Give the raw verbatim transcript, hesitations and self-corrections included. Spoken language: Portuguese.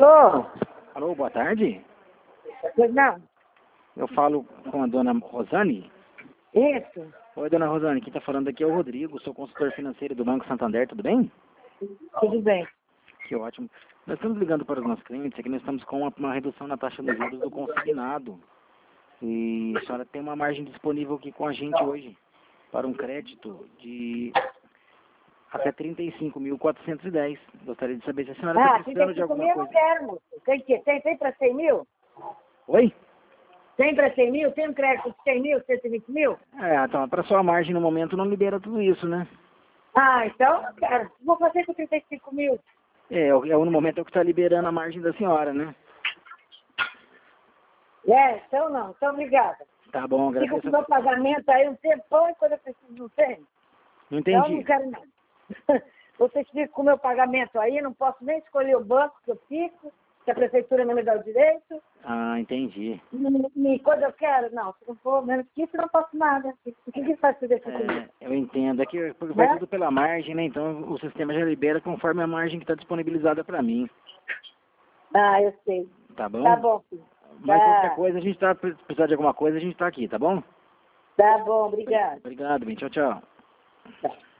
Ô, Alô, boa tarde. pois não? Eu falo com a dona Rosane. Isso. Oi, dona Rosane, quem está falando aqui é o Rodrigo, sou consultor financeiro do Banco Santander, tudo bem? Tudo bem. Que ótimo. Nós estamos ligando para os nossos clientes, é que nós estamos com uma, uma redução na taxa dos juros do consignado. E a senhora tem uma margem disponível aqui com a gente hoje para um crédito de até trinta e cinco mil quatrocentos e dez. Gostaria de saber se a senhora está Ah, precisando de trinta e cinco alguma mil eu não coisa. quero, moço. Tem que Tem, tem para cem mil? Oi? Tem para cem mil? Tem um crédito de cem mil, cento e vinte mil? É, então, para sua margem no momento não libera tudo isso, né? Ah, então eu quero. Vou fazer com trinta e cinco mil. É, é o- é o- no momento é o que está liberando a margem da senhora, né? É, então não. Então obrigada. Tá bom, Fica com agradeço. o meu pagamento aí um tempão e quando eu preciso não tem. Não Então eu entendi. não quero nada. Vocês ficam com o meu pagamento aí, não posso nem escolher o banco que eu fico, que a prefeitura não me dá o direito. Ah, entendi. E, e quando eu quero, não, se não for menos que isso, eu não posso nada. O que que faz fazer isso comigo? É, eu entendo. Aqui porque vai Né? tudo pela margem, né? Então o sistema já libera conforme a margem que está disponibilizada para mim. Ah, eu sei. Tá bom? Tá bom, filho. Mas Tá, qualquer coisa, a gente tá precisar de alguma coisa, a gente tá aqui, tá bom? tá bom, obrigado. Obrigado, bem. Tchau, tchau. Tá.